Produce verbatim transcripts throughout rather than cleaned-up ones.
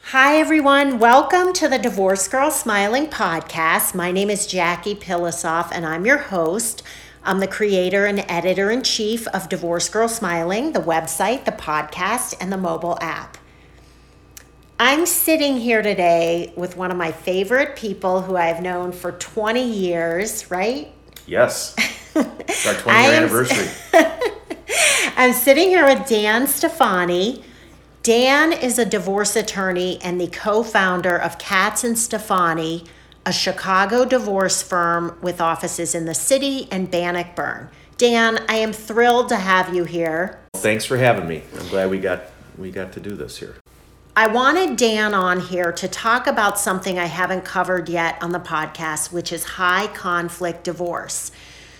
Hi, everyone. Welcome to the Divorce Girl Smiling podcast. My name is Jackie Pilosoff, and I'm your host. I'm the creator and editor-in-chief of Divorce Girl Smiling, the website, the podcast, and the mobile app. I'm sitting here today with one of my favorite people who I've known for twenty years, right? Yes. It's our twenty-year anniversary. I'm sitting here with Dan Stefani. Dan is a divorce attorney and the co-founder of Katz and Stefani, a Chicago divorce firm with offices in the city and Bannockburn. Dan, I am thrilled to have you here. Thanks for having me. I'm glad we got we got to do this here. I wanted Dan on here to talk about something I haven't covered yet on the podcast, which is high conflict divorce.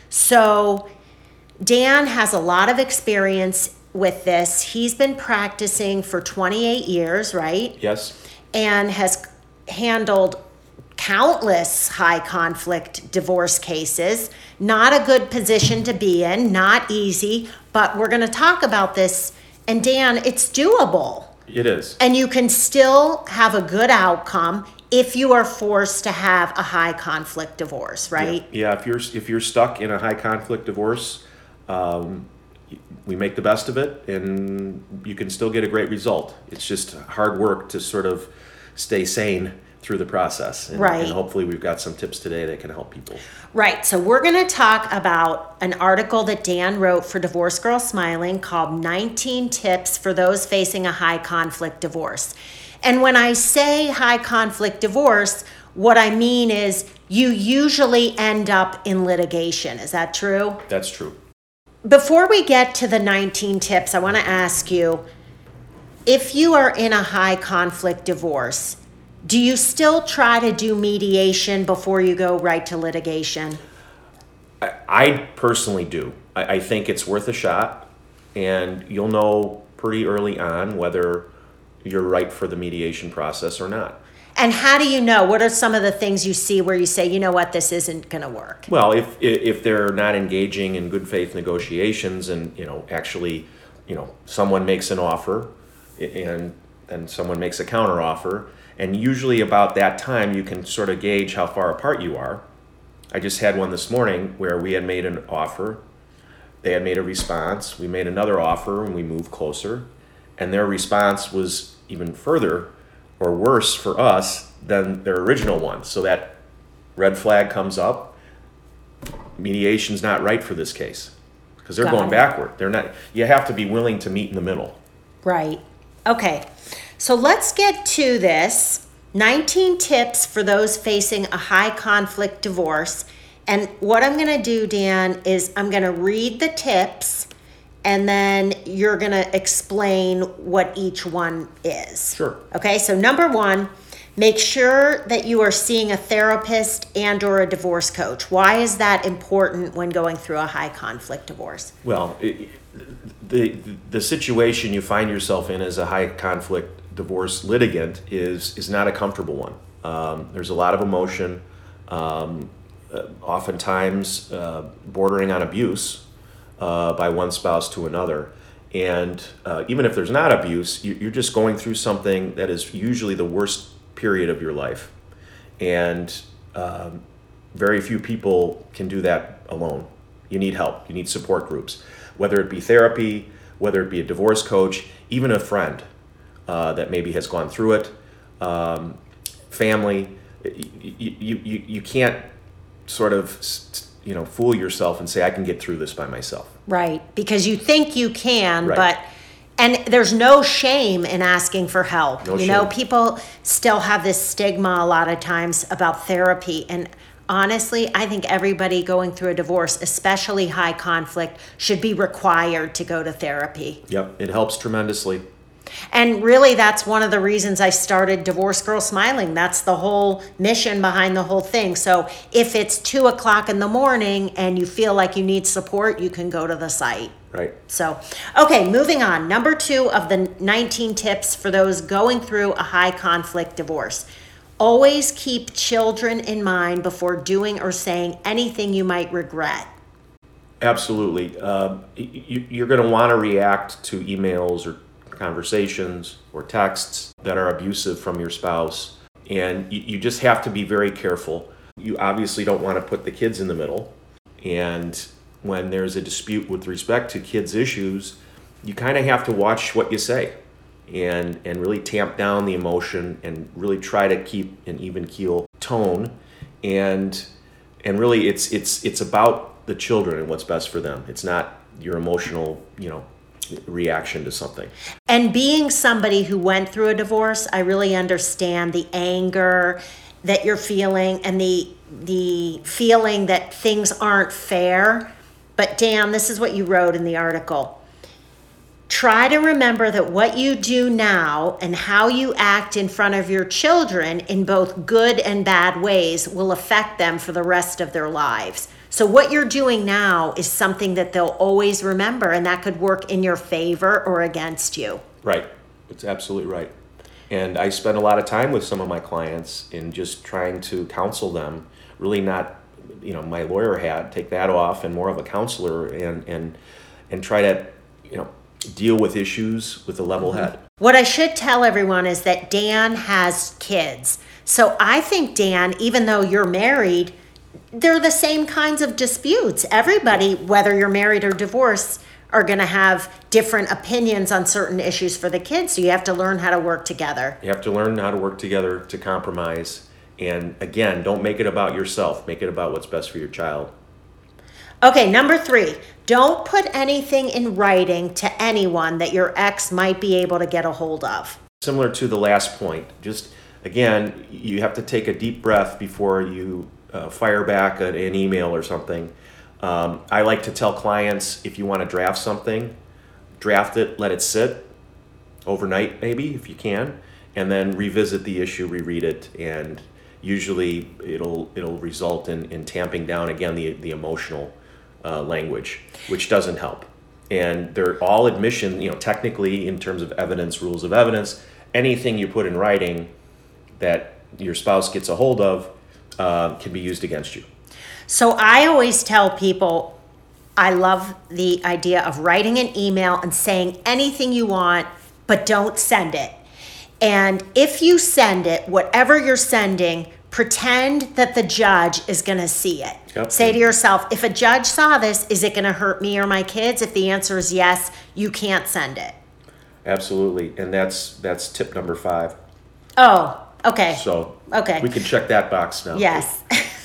So Dan has a lot of experience with this. He's been practicing for twenty-eight years, right? Yes. And has handled countless high conflict divorce cases. Not a good position to be in, not easy, but we're going to talk about this. And Dan, it's doable. It is. And you can still have a good outcome if you are forced to have a high conflict divorce, right? Yeah, yeah if you're if you're stuck in a high conflict divorce, um, we make the best of it, and you can still get a great result. It's just hard work to sort of stay sane through the process. And, right. And hopefully we've got some tips today that can help people. Right. So we're going to talk about an article that Dan wrote for Divorce Girl Smiling called nineteen Tips for Those Facing a High Conflict Divorce. And when I say high conflict divorce, what I mean is you usually end up in litigation. Is that true? That's true. Before we get to the nineteen tips, I want to ask you, if you are in a high conflict divorce, do you still try to do mediation before you go right to litigation? I, I personally do. I, I think it's worth a shot, and you'll know pretty early on whether you're right for the mediation process or not. And how do you know? What are some of the things you see where you say, you know what, this isn't going to work? Well, if if they're not engaging in good faith negotiations, and you know actually, you know, someone makes an offer, and then someone makes a counter offer, and usually about that time you can sort of gauge how far apart you are. I just had one this morning where we had made an offer, they had made a response, we made another offer, and we moved closer, and their response was even further or worse for us than their original one. So that red flag comes up. Mediation's not right for this case because they're Got going it. backward. They're not. You have to be willing to meet in the middle. Right. Okay. So let's get to this. nineteen tips for those facing a high conflict divorce. And what I'm going to do, Dan, is I'm going to read the tips, and then you're going to explain what each one is. Sure. Okay, so number one, make sure that you are seeing a therapist and or a divorce coach. Why is that important when going through a high conflict divorce? Well, it, the the situation you find yourself in as a high conflict divorce litigant is is not a comfortable one. Um, there's a lot of emotion, um, uh, oftentimes uh, bordering on abuse. Uh, by one spouse to another. And uh, even if there's not abuse, you, you're just going through something that is usually the worst period of your life. And um, very few people can do that alone. You need help. You need support groups, whether it be therapy, whether it be a divorce coach, even a friend uh, that maybe has gone through it, um, family. You, you, you, you can't sort of you know, fool yourself and say, I can get through this by myself. Right, because you think you can, Right. but, and there's no shame in asking for help. No you know, shame. people still have this stigma a lot of times about therapy. And honestly, I think everybody going through a divorce, especially high conflict, should be required to go to therapy. Yep, it helps tremendously. And really, that's one of the reasons I started Divorce Girl Smiling. That's the whole mission behind the whole thing. So if it's two o'clock in the morning and you feel like you need support, you can go to the site. Right. So, okay, moving on. Number two of the nineteen tips for those going through a high conflict divorce. Always keep children in mind before doing or saying anything you might regret. Absolutely. Uh, you, you're going to want to react to emails or conversations or texts that are abusive from your spouse. And you, you just have to be very careful. You obviously don't want to put the kids in the middle. And when there's a dispute with respect to kids' issues, you kind of have to watch what you say and, and really tamp down the emotion and really try to keep an even keel tone. And and really it's it's it's about the children and what's best for them. It's not your emotional, you know, reaction to something. And being somebody who went through a divorce, I really understand the anger that you're feeling and the the feeling that things aren't fair. But Dan, this is what you wrote in the article. Try to remember that what you do now and how you act in front of your children in both good and bad ways will affect them for the rest of their lives. So what you're doing now is something that they'll always remember, and that could work in your favor or against you. Right. It's absolutely right. And I spend a lot of time with some of my clients in just trying to counsel them, really not, you know, my lawyer hat, take that off, and more of a counselor, and and and try to, you know, deal with issues with a level head. What I should tell everyone is that Dan has kids. So I think, Dan, even though you're married, they're the same kinds of disputes. Everybody, whether you're married or divorced, are going to have different opinions on certain issues for the kids. So you have to learn how to work together. You have to learn how to work together to compromise. And again, don't make it about yourself. Make it about what's best for your child. Okay, number three, don't put anything in writing to anyone that your ex might be able to get a hold of. Similar to the last point, just again, you have to take a deep breath before you uh, fire back an, an email or something. Um, I like to tell clients, if you want to draft something, draft it, let it sit overnight maybe if you can, and then revisit the issue, reread it, and usually it'll it'll result in, in tamping down again the the emotional uh, language, which doesn't help. And they're all admission, you know, technically in terms of evidence, rules of evidence, anything you put in writing that your spouse gets a hold of uh, can be used against you. So I always tell people, I love the idea of writing an email and saying anything you want, but don't send it. And if you send it, whatever you're sending, pretend that the judge is going to see it. Yep. Say to yourself, if a judge saw this, is it going to hurt me or my kids? If the answer is yes, you can't send it. Absolutely. And that's that's tip number five. Oh, okay. So okay. we can check that box now. Yes.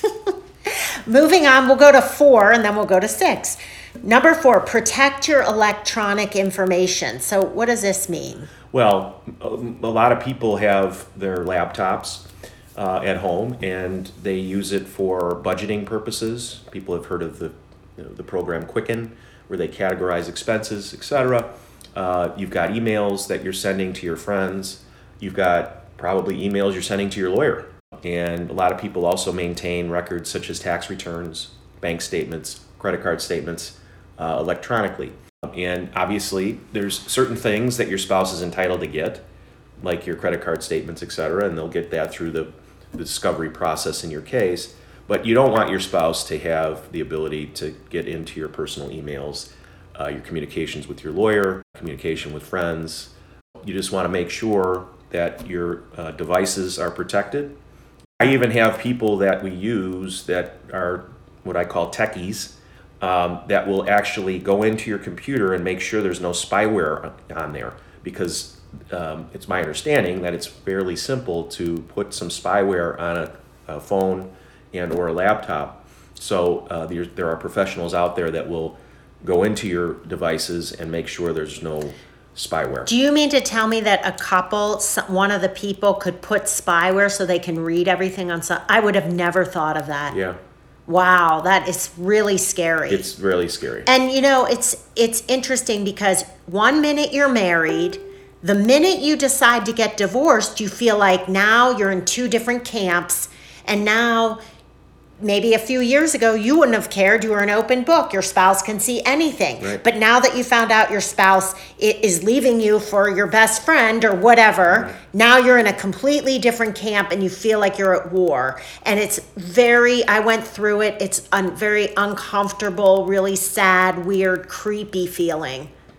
Moving on, we'll go to four and then we'll go to six. Number four, protect your electronic information. So what does this mean? Well, a lot of people have their laptops uh, at home and they use it for budgeting purposes. People have heard of the you know, the program Quicken, where they categorize expenses, et cetera. Uh, you've got emails that you're sending to your friends. You've got probably emails you're sending to your lawyer. And a lot of people also maintain records such as tax returns, bank statements, credit card statements uh, electronically. And obviously, there's certain things that your spouse is entitled to get, like your credit card statements, et cetera, and they'll get that through the, the discovery process in your case. But you don't want your spouse to have the ability to get into your personal emails, uh, your communications with your lawyer, communication with friends. You just want to make sure that your uh, devices are protected. I even have people that we use that are what I call techies um, that will actually go into your computer and make sure there's no spyware on there, because um, it's my understanding that it's fairly simple to put some spyware on a, a phone and or a laptop. So uh, there, there are professionals out there that will go into your devices and make sure there's no spyware. Do you mean to tell me that a couple, one of the people could put spyware so they can read everything on some? I would have never thought of that. Yeah. Wow, that is really scary. It's really scary. And you know, it's it's interesting because one minute you're married, the minute you decide to get divorced, you feel like now you're in two different camps, and now maybe a few years ago, you wouldn't have cared. You were an open book. Your spouse can see anything. Right. But now that you found out your spouse is leaving you for your best friend or whatever, right. Now you're in a completely different camp and you feel like you're at war. And it's very, I went through it. It's a very uncomfortable, really sad, weird, creepy feeling.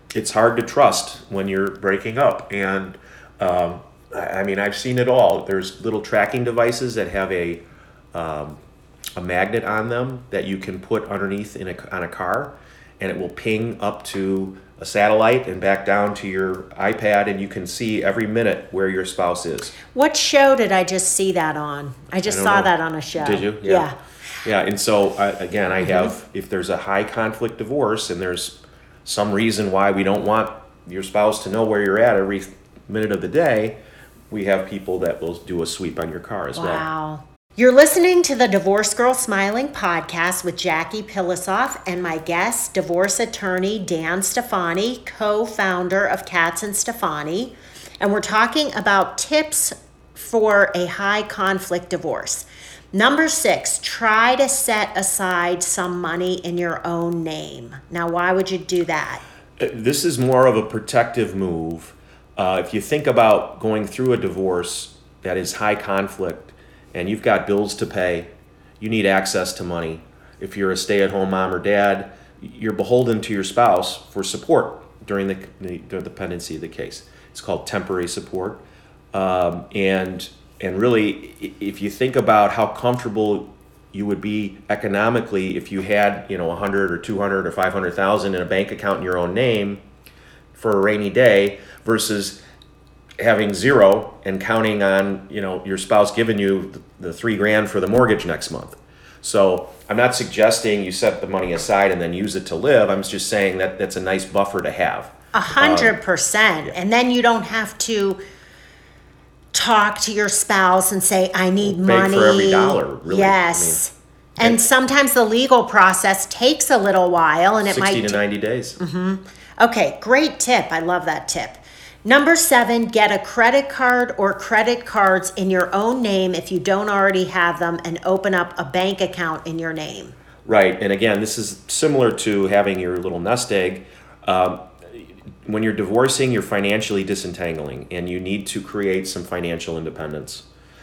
it's hard to trust when you're breaking up. And um, I, I mean, I've seen it all. There's little tracking devices that have a um, a magnet on them that you can put underneath in a, on a car, and it will ping up to a satellite and back down to your iPad, and you can see every minute where your spouse is. What show did I just see that on? I just I saw know. that on a show. Did you? Yeah. Yeah. Yeah, and so I, again, I have, if there's a high conflict divorce and there's some reason why we don't want your spouse to know where you're at every minute of the day, we have people that will do a sweep on your car as well. Wow. You're listening to the Divorce Girl Smiling podcast with Jackie Pilosoff and my guest, divorce attorney Dan Stefani, co-founder of Katz and Stefani. And we're talking about tips for a high conflict divorce. Number six, try to set aside some money in your own name. Now, why would you do that? This is more of a protective move. Uh, if you think about going through a divorce that is high conflict and you've got bills to pay, you need access to money. If you're a stay-at-home mom or dad, you're beholden to your spouse for support during the, the, the pendency of the case. It's called temporary support. Um, and and really, if you think about how comfortable you would be economically if you had, you know, a hundred or two hundred or five hundred thousand in a bank account in your own name for a rainy day versus having zero and counting on, you know, your spouse giving you the three grand for the mortgage next month. So I'm not suggesting you set the money aside and then use it to live. I'm just saying that that's a nice buffer to have. A hundred percent. And then you don't have to talk to your spouse and say, I need Beg money. for every dollar, really. Yes. I mean, and sometimes the legal process takes a little while and it might sixty to ninety days. Mm-hmm. Okay, great tip. I love that tip. Number seven, get a credit card or credit cards in your own name if you don't already have them, and open up a bank account in your name. Right. And again, this is similar to having your little nest egg. Um, when you're divorcing, you're financially disentangling, and you need to create some financial independence,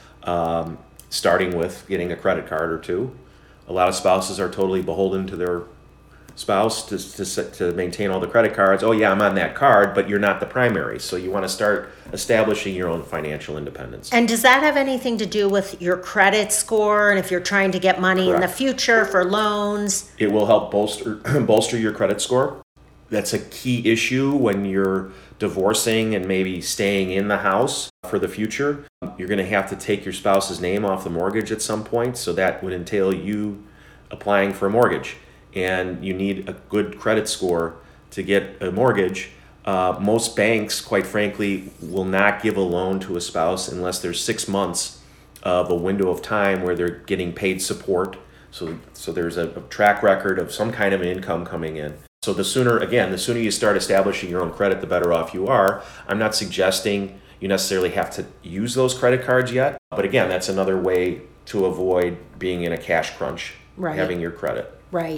um, starting with getting a credit card or two. A lot of spouses are totally beholden to their spouse to, to, to maintain all the credit cards. Oh yeah, I'm on that card, but you're not the primary. So you want to start establishing your own financial independence. And does that have anything to do with your credit score? And if you're trying to get money Correct. in the future for loans? It will help bolster bolster your credit score. That's a key issue when you're divorcing and maybe staying in the house for the future. You're going to have to take your spouse's name off the mortgage at some point, so that would entail you applying for a mortgage. And you need a good credit score to get a mortgage. Uh, most banks, quite frankly, will not give a loan to a spouse unless there's six months of a window of time where they're getting paid support. So, so there's a, a track record of some kind of an income coming in. So the sooner, again, the sooner you start establishing your own credit, the better off you are. I'm not suggesting you necessarily have to use those credit cards yet. But again, that's another way to avoid being in a cash crunch, Right. having your credit. Right.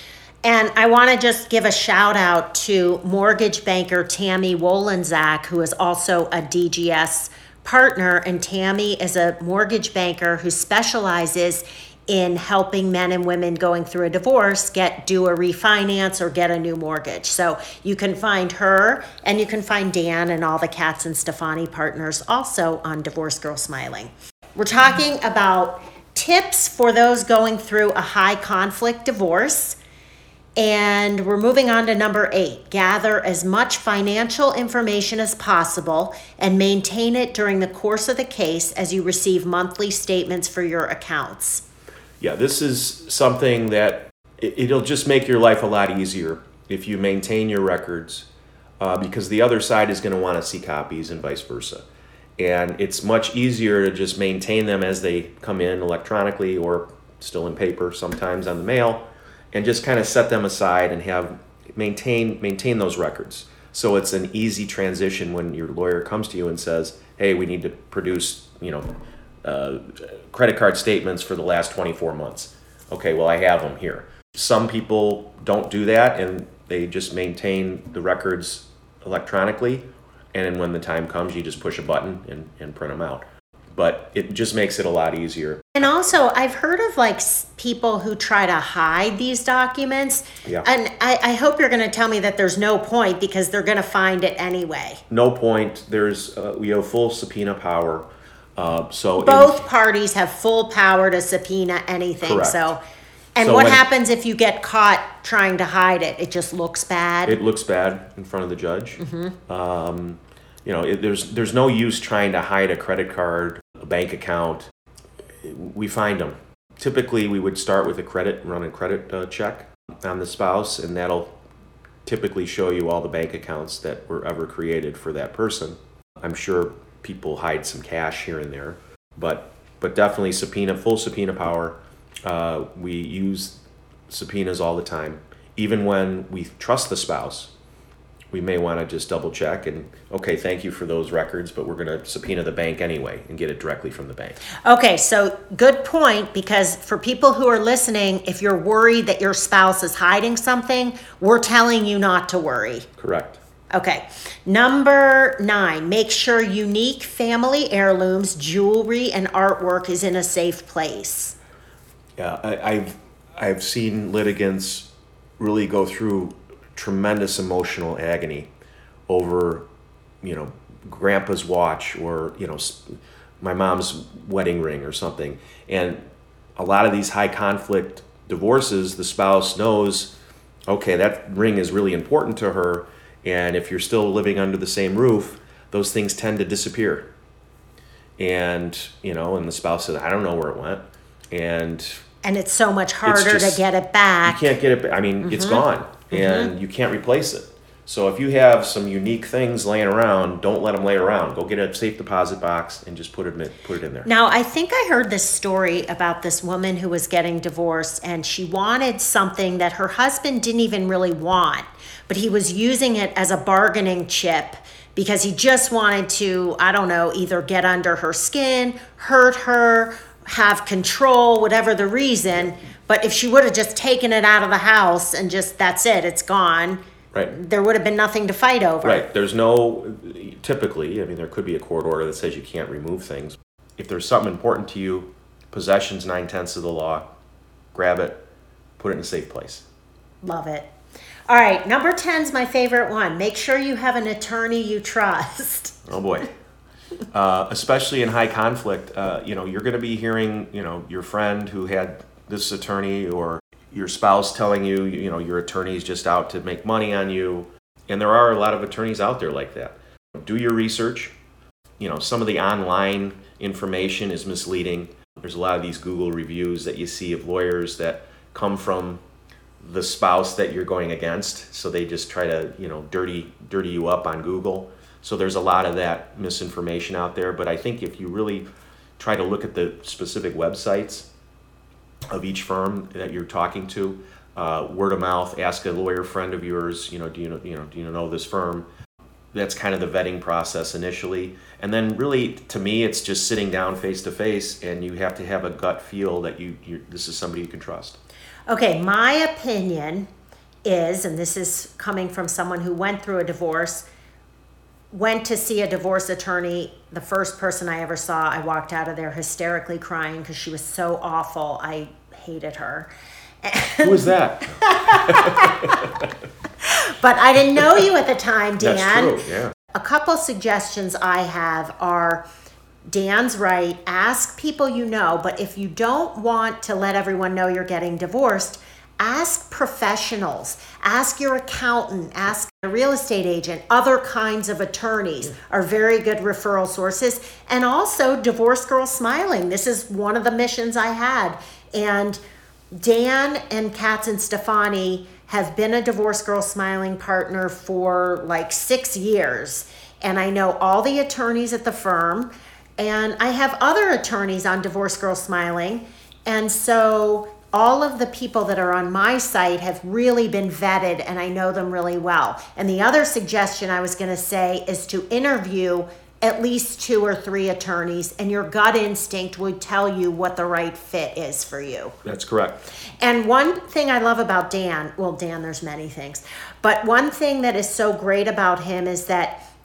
And I want to just give a shout out to mortgage banker Tammy Wolenzak, who is also a D G S partner. And Tammy is a mortgage banker who specializes in helping men and women going through a divorce get do a refinance or get a new mortgage. So you can find her, and you can find Dan and all the Katz and Stefani partners also on Divorce Girl Smiling. We're talking about tips for those going through a high conflict divorce. And we're moving on to number eight. Gather as much financial information as possible and maintain it during the course of the case as you receive monthly statements for your accounts. Yeah, this is something that it, it'll just make your life a lot easier if you maintain your records, uh, because the other side is going to want to see copies and vice versa. And it's much easier to just maintain them as they come in electronically or still in paper, sometimes on the mail, and just kind of set them aside and have maintain maintain those records. So it's an easy transition when your lawyer comes to you and says, hey, we need to produce, you know, uh, credit card statements for the last twenty-four months. Okay, well, I have them here. Some people don't do that, and they just maintain the records electronically, and then when the time comes, you just push a button and, and print them out. but it just makes it a lot easier. And also, I've heard of like s- people who try to hide these documents. Yeah. And I, I hope you're going to tell me that there's no point because they're going to find it anyway. No point. There's uh, we have full subpoena power. Uh, so in- Both parties have full power to subpoena anything. Correct. So, and So what when- happens if you get caught trying to hide it? It just looks bad. it looks bad in front of the judge. Um, you know, it, there's there's no use trying to hide a credit card, a bank account. We find them. Typically, we would start with a credit, run a credit uh, check on the spouse, and that'll typically show you all the bank accounts that were ever created for that person. I'm sure people hide some cash here and there, but but definitely subpoena, full subpoena power. Uh, we use subpoenas all the time. Even when we trust the spouse, we may want to just double check and, okay, thank you for those records, but we're going to subpoena the bank anyway and get it directly from the bank. Okay, so good point, because for people who are listening, if you're worried that your spouse is hiding something, we're telling you not to worry. Correct. Okay, number nine, make sure unique family heirlooms, jewelry, and artwork is in a safe place. Yeah, I, I've I've seen litigants really go through tremendous emotional agony over, you know, grandpa's watch or, you know, my mom's wedding ring or something. And a lot of these high conflict divorces, the spouse knows, okay, that ring is really important to her. And if you're still living under the same roof, those things tend to disappear. And, you know, and the spouse says, I don't know where it went. And And it's so much harder just- to get it back. you can't get it. ba- I mean, it's gone, and you can't replace it. So if you have some unique things laying around, don't let them lay around. Go get a safe deposit box and just put it in, put it in there. Now, I think I heard this story about this woman who was getting divorced, and she wanted something that her husband didn't even really want, but he was using it as a bargaining chip because he just wanted to, I don't know, either get under her skin, hurt her, have control, whatever the reason. But if she would have just taken it out of the house and just, that's it, it's gone, Right. there would have been nothing to fight over. Right. There's no, typically, I mean, there could be a court order that says you can't remove things. If there's something important to you, possession's nine tenths of the law, grab it, put it in a safe place. Love it. All right, number ten is my favorite one. Make sure you have an attorney you trust. Oh boy. Uh, especially in high conflict, uh, you know, you're going to be hearing, you know, your friend who had this attorney or your spouse telling you, you know, your attorney's just out to make money on you. And there are a lot of attorneys out there like that. Do your research. You know, some of the online information is misleading. There's a lot of these Google reviews that you see of lawyers that come from the spouse that you're going against. So they just try to, you know, dirty, dirty you up on Google. So there's a lot of that misinformation out there. But I think if you really try to look at the specific websites of each firm that you're talking to, uh, word of mouth, ask a lawyer friend of yours, you know, do you know, you know, do you know this firm? That's kind of the vetting process initially. And then really, to me, it's just sitting down face to face, and you have to have a gut feel that you, you this is somebody you can trust. Okay, my opinion is, and this is coming from someone who went through a divorce, went to see a divorce attorney. The first person I ever saw, I walked out of there hysterically crying because she was so awful. I hated her. Who is that? But I didn't know you at the time, Dan. That's true, yeah. A couple suggestions I have are, Dan's right, ask people you know, but if you don't want to let everyone know you're getting divorced, ask professionals, ask your accountant, ask a real estate agent. Other kinds of attorneys are very good referral sources. And also Divorce Girl Smiling. This is one of the missions I had. And Dan and Katz and Stefani have been a Divorce Girl Smiling partner for like six years. And I know all the attorneys at the firm. And I have other attorneys on Divorce Girl Smiling. And so all of the people that are on my site have really been vetted, and I know them really well. And the other suggestion I was going to say is to interview at least two or three attorneys, and your gut instinct would tell you what the right fit is for you. That's correct. And one thing I love about Dan, well, Dan, there's many things, but one thing that is so great about him is that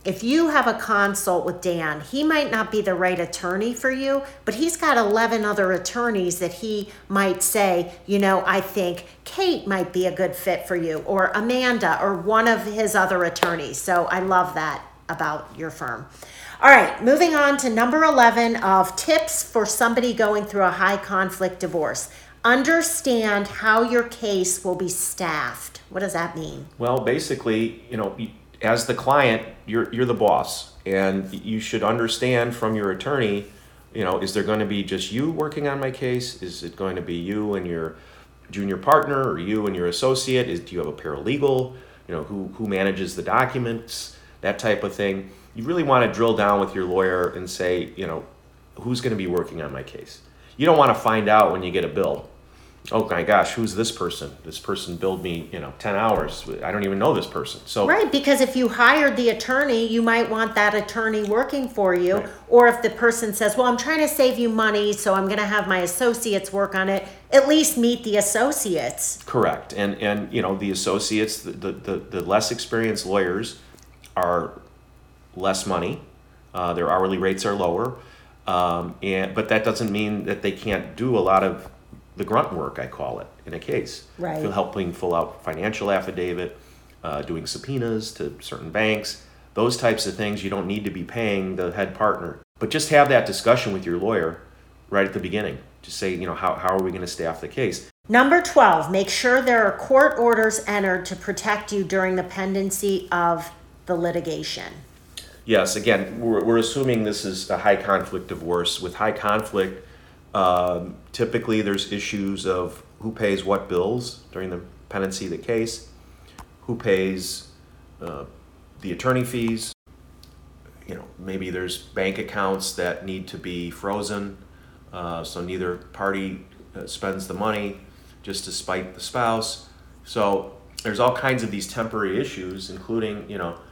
if you have a consult with Dan, he might not be the right attorney for you, but he's got eleven other attorneys that he might say, you know, I think Kate might be a good fit for you, or Amanda, or one of his other attorneys. So I love that about your firm. All right, moving on to number eleven of tips for somebody going through a high conflict divorce. Understand how your case will be staffed. What does that mean? Well, basically, you know, as the client, you're you're the boss, and you should understand from your attorney, you know, is there going to be just you working on my case? Is it going to be you and your junior partner, or you and your associate? Is do you have a paralegal? You know, who who manages the documents? That type of thing. You really want to drill down with your lawyer and say, you know, who's going to be working on my case? You don't want to find out when you get a bill. Oh my gosh, who's this person? This person billed me, you know, ten hours. I don't even know this person. So right, because if you hired the attorney, you might want that attorney working for you. Right. Or if the person says, well, I'm trying to save you money, so I'm going to have my associates work on it, at least meet the associates. Correct. And, and you know, the associates, the, the, the, the less experienced lawyers are less money. Uh, their hourly rates are lower. Um, and but that doesn't mean that they can't do a lot of the grunt work, I call it, in a case. Right. Helping fill out financial affidavit, uh, doing subpoenas to certain banks, those types of things you don't need to be paying the head partner. But just have that discussion with your lawyer right at the beginning. Just say, you know, how, how are we going to staff the case? Number twelve, make sure there are court orders entered to protect you during the pendency of the litigation. Yes, again, we're, we're assuming this is a high conflict divorce. With high conflict, Um, typically there's issues of who pays what bills during the pendency of the case, who pays uh, the attorney fees. You know, maybe there's bank accounts that need to be frozen, uh, so neither party uh, spends the money just to spite the spouse. So there's all kinds of these temporary issues, including, you know,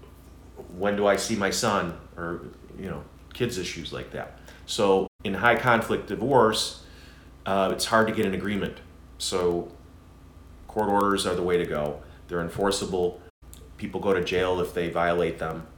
when do I see my son, or, you know, kids issues like that. So in high conflict divorce, uh, it's hard to get an agreement. So court orders are the way to go. They're enforceable. People go to jail if they violate them.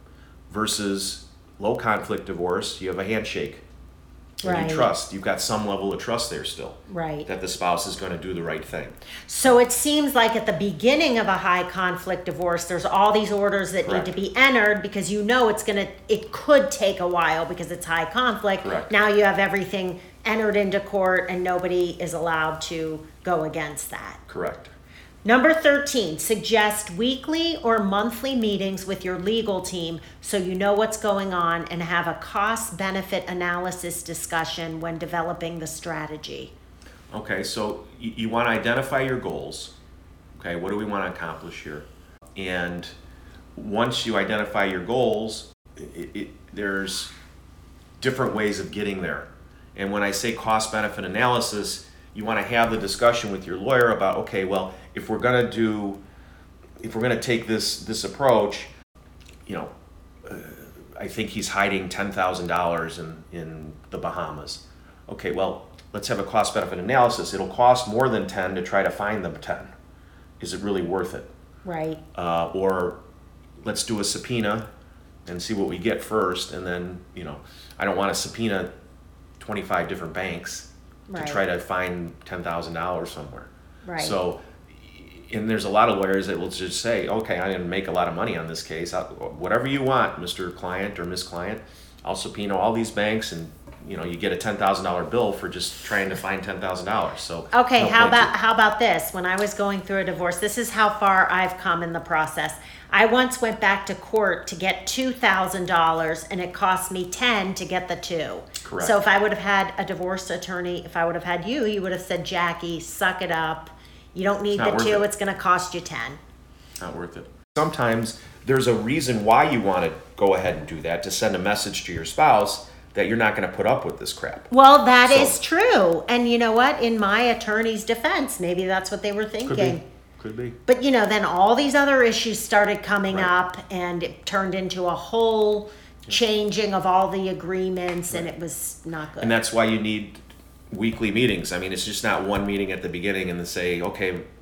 Versus low conflict divorce, you have a handshake. And Right. you trust. You've got some level of trust there still. Right. That the spouse is going to do the right thing. So it seems like at the beginning of a high conflict divorce, there's all these orders that Correct. need to be entered because you know it's going to, it could take a while because it's high conflict. Correct. Now you have everything entered into court and nobody is allowed to go against that. Correct. Number thirteen, suggest weekly or monthly meetings with your legal team so you know what's going on and have a cost-benefit analysis discussion when developing the strategy. Okay, so you, you want to identify your goals. Okay, what do we want to accomplish here? And once you identify your goals, it, it, there's different ways of getting there. And when I say cost-benefit analysis, you want to have the discussion with your lawyer about, okay, well, if we're going to do, if we're going to take this this approach, you know, uh, I think he's hiding ten thousand dollars in, in the Bahamas. Okay, well, let's have a cost-benefit analysis. It'll cost more than ten to try to find the ten. Is it really worth it? Right. Uh, or let's do a subpoena and see what we get first, and then, you know, I don't want to subpoena twenty-five different banks Right. to try to find ten thousand dollars somewhere. Right. So, and there's a lot of lawyers that will just say, okay, I'm going to make a lot of money on this case. I'll, whatever you want, Mister Client or Miss Client, I'll subpoena all these banks, and, you know, you get a ten thousand dollars bill for just trying to find ten thousand dollars. So Okay, no how point to- about how about this? When I was going through a divorce, this is how far I've come in the process. I once went back to court to get two thousand dollars and it cost me ten to get the two. Correct. So if I would have had a divorce attorney, if I would have had you, you would have said, Jackie, suck it up. You don't need It's the not worth two, it. it's gonna cost you ten. Not worth it. Sometimes there's a reason why you want to go ahead and do that, to send a message to your spouse that you're not going to put up with this crap. Well, that So- is true. And you know what? In my attorney's defense, maybe that's what they were thinking. Could be. Could be. But you know, then all these other issues started coming Right. up, and it turned into a whole changing of all the agreements, and it was not good. And that's why you need weekly meetings. I mean, it's just not one meeting at the beginning and then say, okay,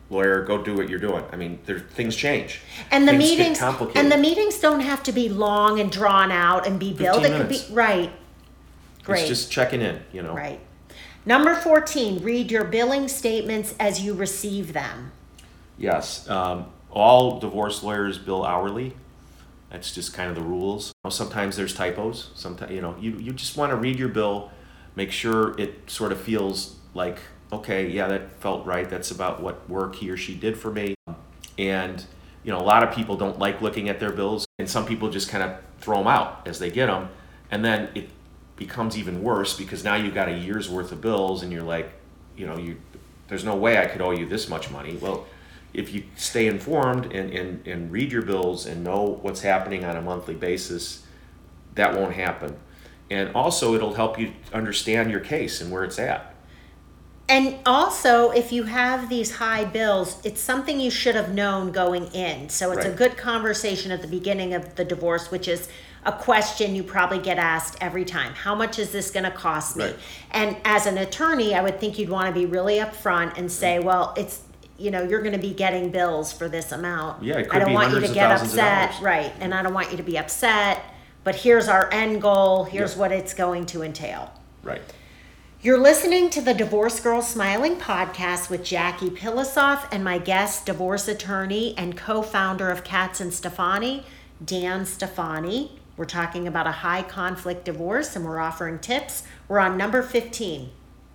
lawyer, go do what you're doing. I mean, there things change. And the Things get meetings complicated. and the meetings don't have to be long and drawn out and be billed. It could be minutes. right. Great. It's just checking in, you know. Right. Number fourteen, read your billing statements as you receive them. Yes. Um, all divorce lawyers bill hourly. That's just kind of the rules. Sometimes there's typos. Sometimes, you know, you, you just want to read your bill, make sure it sort of feels like, okay, yeah, that felt right. That's about what work he or she did for me. And, you know, a lot of people don't like looking at their bills, and some people just kind of throw them out as they get them. And then it becomes even worse because now you've got a year's worth of bills and you're like, you know, you there's no way I could owe you this much money. Well, if you stay informed and, and, and read your bills and know what's happening on a monthly basis, that won't happen. And also it'll help you understand your case and where it's at. And also, if you have these high bills, it's something you should have known going in. So it's a Right. good conversation at the beginning of the divorce, which is a question you probably get asked every time. How much is this going to cost me? Right. And as an attorney, I would think you'd want to be really upfront and say, well, it's, you know, you're going to be getting bills for this amount. Yeah, it I could don't be want you hundreds to of get thousands of upset. dollars. Right. And I don't want you to be upset, but here's our end goal. Here's Yeah. what it's going to entail. Right. You're listening to the Divorce Girl Smiling podcast with Jackie Pilosoff and my guest, divorce attorney and co-founder of Katz and Stefani, Dan Stefani. We're talking about a high conflict divorce and we're offering tips. We're on number fifteen.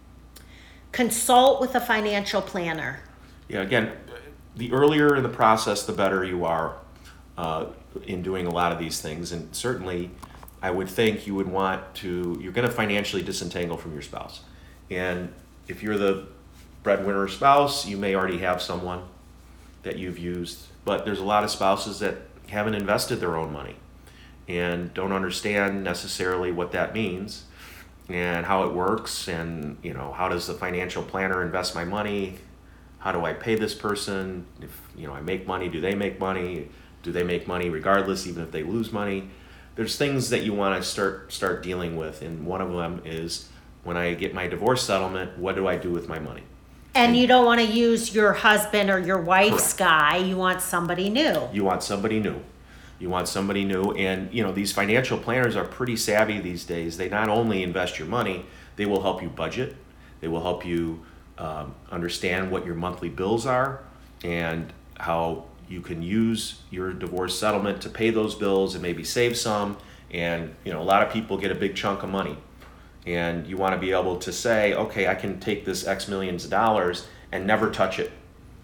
Consult with a financial planner. Yeah, again, the earlier in the process, the better you are uh, in doing a lot of these things. And certainly, I would think you would want to, you're going to financially disentangle from your spouse. And if you're the breadwinner spouse, you may already have someone that you've used. But there's a lot of spouses that haven't invested their own money and don't understand necessarily what that means and how it works. And, you know, how does the financial planner invest my money? How do I pay this person? If, you know, I make money, do they make money? Do they make money regardless, even if they lose money? There's things that you want to start start dealing with, and one of them is when I get my divorce settlement, what do I do with my money? And you don't want to use your husband or your wife's Correct. guy. You want somebody new. You want somebody new. You want somebody new, and you know these financial planners are pretty savvy these days. They not only invest your money, they will help you budget. They will help you um, understand what your monthly bills are and how you can use your divorce settlement to pay those bills and maybe save some. And you know, a lot of people get a big chunk of money, and you want to be able to say, okay, I can take this X millions of dollars and never touch it.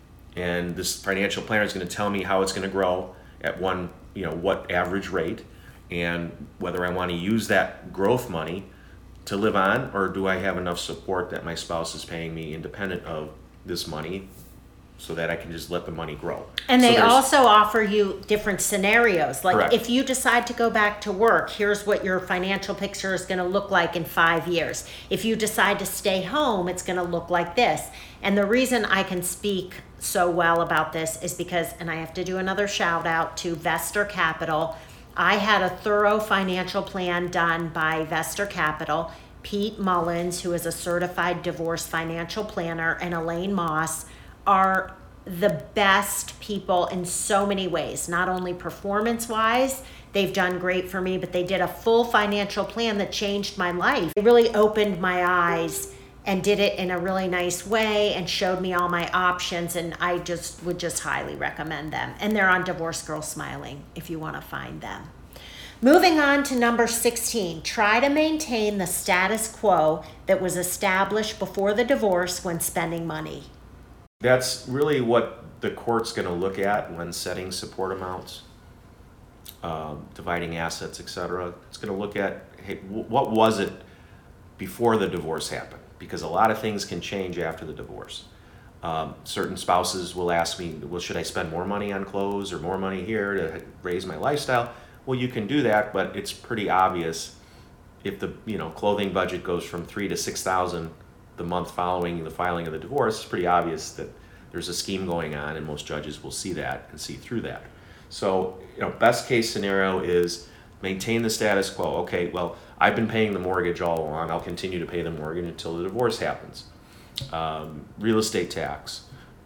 And this financial planner is going to tell me how it's going to grow at one, you know, what average rate, and whether I want to use that growth money to live on, or do I have enough support that my spouse is paying me independent of this money, so that I can just let the money grow. And So they there's- also offer you different scenarios. Like Correct. if you decide to go back to work, here's what your financial picture is going to look like in five years. If you decide to stay home, it's going to look like this. And the reason I can speak so well about this is because, and I have to do another shout out to Vester Capital. I had a thorough financial plan done by Vester Capital. Pete Mullins, who is a certified divorce financial planner, and Elaine Moss are the best people in so many ways, not only performance wise, they've done great for me, but they did a full financial plan that changed my life. It really opened my eyes and did it in a really nice way and showed me all my options, and I just would just highly recommend them. And they're on Divorce Girl Smiling if you want to find them. Moving on to number sixteen, try to maintain the status quo that was established before the divorce when spending money. That's really what the court's going to look at when setting support amounts, um, dividing assets, et cetera. It's going to look at, hey, w- what was it before the divorce happened? Because a lot of things can change after the divorce. Um, certain spouses will ask me, well, should I spend more money on clothes or more money here to raise my lifestyle? Well, you can do that, but it's pretty obvious if the you know clothing budget goes from three to six thousand the month following the filing of the divorce. It's pretty obvious that there's a scheme going on, and most judges will see that and see through that. So, you know, best case scenario is maintain the status quo. Okay, well, I've been paying the mortgage all along. I'll continue to pay the mortgage until the divorce happens. Um, real estate tax,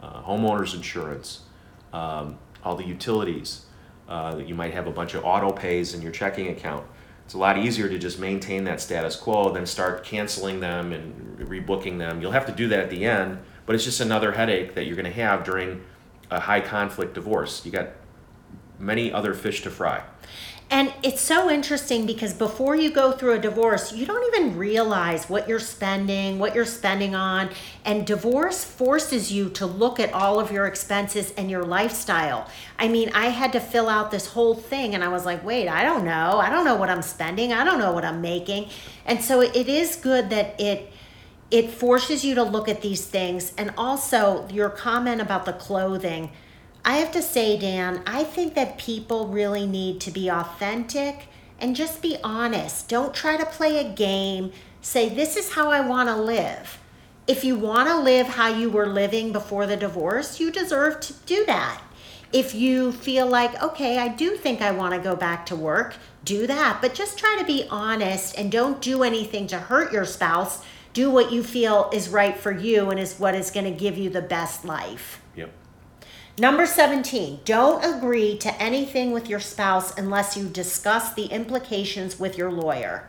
uh, homeowners insurance, um, all the utilities. Uh, you might have a bunch of auto pays in your checking account. It's a lot easier to just maintain that status quo than start canceling them and rebooking them. You'll have to do that at the end, but it's just another headache that you're going to have during a high conflict divorce. You got many other fish to fry. And it's so interesting because before you go through a divorce, you don't even realize what you're spending, what you're spending on. And divorce forces you to look at all of your expenses and your lifestyle. I mean, I had to fill out this whole thing and I was like, wait, I don't know. I don't know what I'm spending. I don't know what I'm making. And so it is good that it it forces you to look at these things. And also your comment about the clothing, I have to say, Dan, I think that people really need to be authentic and just be honest. Don't try to play a game. Say, this is how I want to live. If you want to live how you were living before the divorce, you deserve to do that. If you feel like, okay, I do think I want to go back to work, do that. But just try to be honest and don't do anything to hurt your spouse. Do what you feel is right for you and is what is going to give you the best life. Yep. Number seventeen, don't agree to anything with your spouse unless you discuss the implications with your lawyer.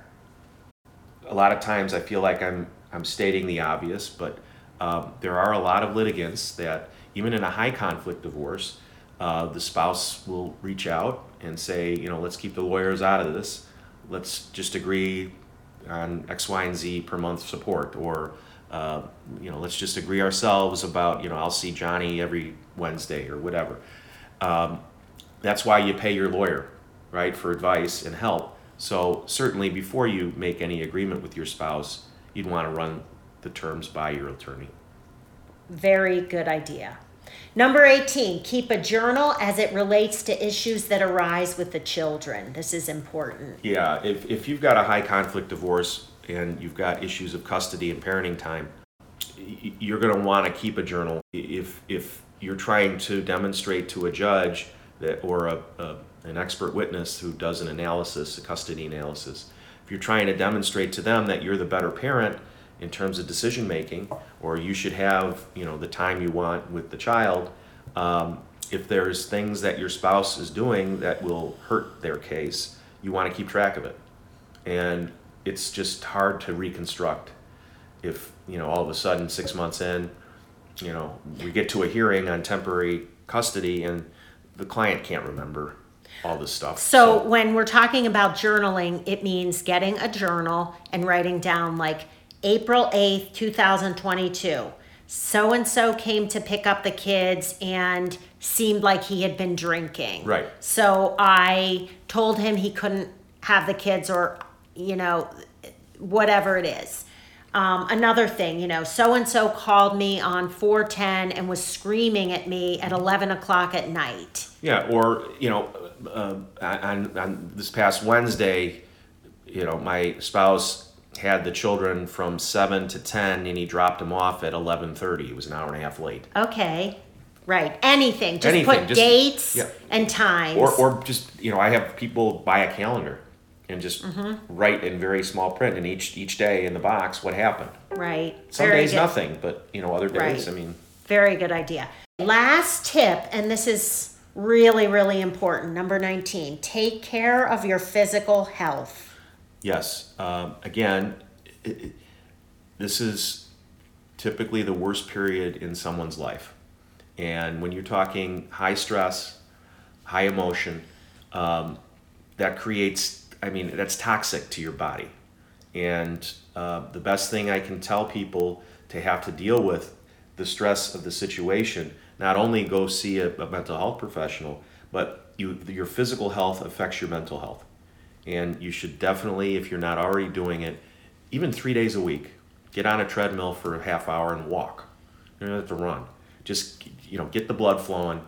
A lot of times I feel like I'm I'm stating the obvious, but um, there are a lot of litigants that even in a high conflict divorce, uh, the spouse will reach out and say, you know, let's keep the lawyers out of this. Let's just agree on X, Y, and Z per month support, or uh, you know, let's just agree ourselves about, you know, I'll see Johnny every Wednesday or whatever. Um, that's why you pay your lawyer, right, for advice and help. So certainly before you make any agreement with your spouse, you'd want to run the terms by your attorney. Very good idea. Number eighteen, keep a journal as it relates to issues that arise with the children. This is important. Yeah, if, if you've got a high conflict divorce and you've got issues of custody and parenting time, you're going to want to keep a journal. If if you're trying to demonstrate to a judge that, or a, a an expert witness who does an analysis, a custody analysis, if you're trying to demonstrate to them that you're the better parent in terms of decision making, or you should have, you know, the time you want with the child, um, if there's things that your spouse is doing that will hurt their case, you want to keep track of it. And it's just hard to reconstruct if, you know, all of a sudden six months in, you know, we get to a hearing on temporary custody and the client can't remember all this stuff. So, so when we're talking about journaling, it means getting a journal and writing down, like, April eighth, twenty twenty-two. So-and-so came to pick up the kids and seemed like he had been drinking. Right. So I told him he couldn't have the kids, or, you know, whatever it is. Um, another thing, you know, so-and-so called me on four ten and was screaming at me at eleven o'clock at night. Yeah, or, you know, uh, on, on this past Wednesday, you know, my spouse had the children from seven to ten and he dropped them off at eleven thirty. It was an hour and a half late. Okay. Right. Anything. Just Anything. put Just, dates yeah. and times. Or, or just, you know, I have people buy a calendar and just mm-hmm. write in very small print in each each day in the box what happened. Right. Some Very days good. nothing, but, you know, other days, Right. I mean. Very good idea. Last tip, and this is really, really important. Number nineteen, take care of your physical health. Yes. Um, again, it, it, this is typically the worst period in someone's life. And when you're talking high stress, high emotion, um, that creates, I mean, that's toxic to your body. And uh, the best thing I can tell people to have to deal with the stress of the situation, not only go see a, a mental health professional, but you, your physical health affects your mental health. And you should definitely, if you're not already doing it, even three days a week, get on a treadmill for a half hour and walk. You don't have to run. Just, you know, get the blood flowing.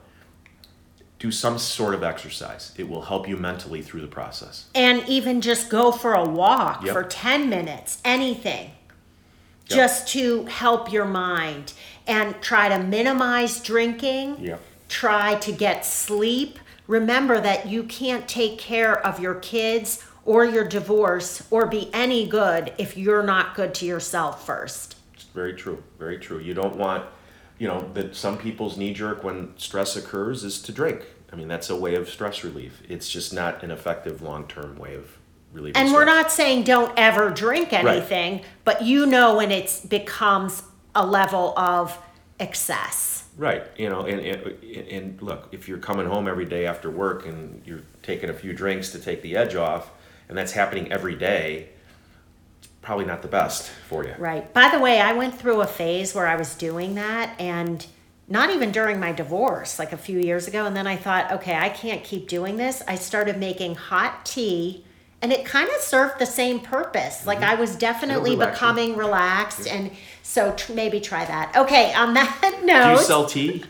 Do some sort of exercise. It will help you mentally through the process. And even just go for a walk Yep. for ten minutes, anything. Yep. Just to help your mind. And try to minimize drinking. Yep. Try to get sleep. Remember that you can't take care of your kids or your divorce or be any good if you're not good to yourself first. It's very true. Very true. You don't want you know, that some people's knee jerk when stress occurs is to drink. I mean, that's a way of stress relief. It's just not an effective long-term way of relieving And stress. we're not saying don't ever drink anything, right. But you know when it becomes a level of excess. Right. You know, and, and, and look, if you're coming home every day after work and you're taking a few drinks to take the edge off, and that's happening every day, it's probably not the best for you. Right. By the way, I went through a phase where I was doing that, and not even during my divorce, like a few years ago. And then I thought, okay, I can't keep doing this. I started making hot tea, and it kind of served the same purpose. Like mm-hmm. I was definitely becoming relaxed. Yeah. And so tr- maybe try that. Okay, on that note. Do you sell tea?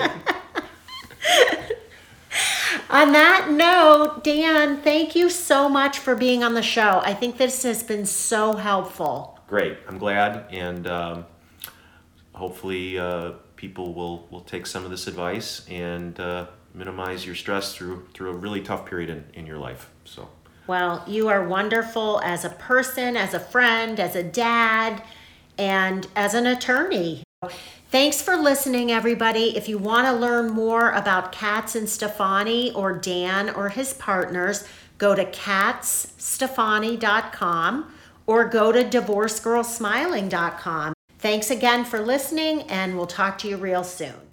On that note, Dan, thank you so much for being on the show. I think this has been so helpful. Great. I'm glad. And um, hopefully uh, people will, will take some of this advice and uh, minimize your stress through through a really tough period in, in your life. So. Well, you are wonderful as a person, as a friend, as a dad, and as an attorney. Thanks for listening, everybody. If you want to learn more about Katz and Stefani or Dan or his partners, go to katz stefani dot com or go to divorce girl smiling dot com. Thanks again for listening, and we'll talk to you real soon.